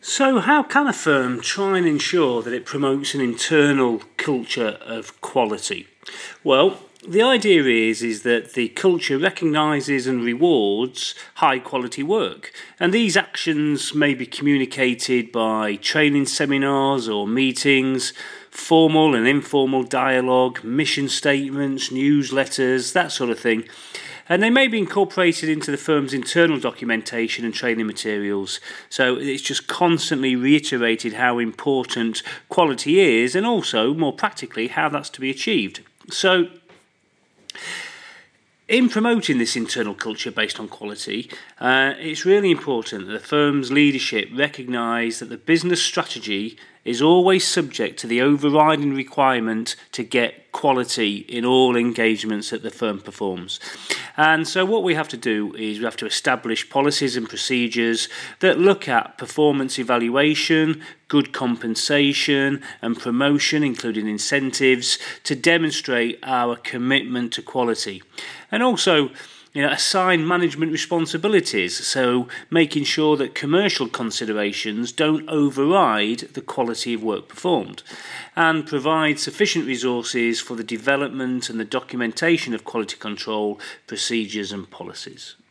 So how can a firm try and ensure that it promotes an internal culture of quality? Well, the idea is that the culture recognises and rewards high quality work, and these actions may be communicated by training seminars or meetings, formal and informal dialogue, mission statements, newsletters, that sort of thing. And they may be incorporated into the firm's internal documentation and training materials. So it's just constantly reiterated how important quality is, and also, more practically, how that's to be achieved. So in promoting this internal culture based on quality, it's really important that the firm's leadership recognise that the business strategy is always subject to the overriding requirement to get quality in all engagements that the firm performs. And so what we have to do is we have to establish policies and procedures that look at performance evaluation, good compensation and promotion, including incentives, to demonstrate our commitment to quality. And also, assign management responsibilities, so making sure that commercial considerations don't override the quality of work performed, and provide sufficient resources for the development and the documentation of quality control procedures and policies.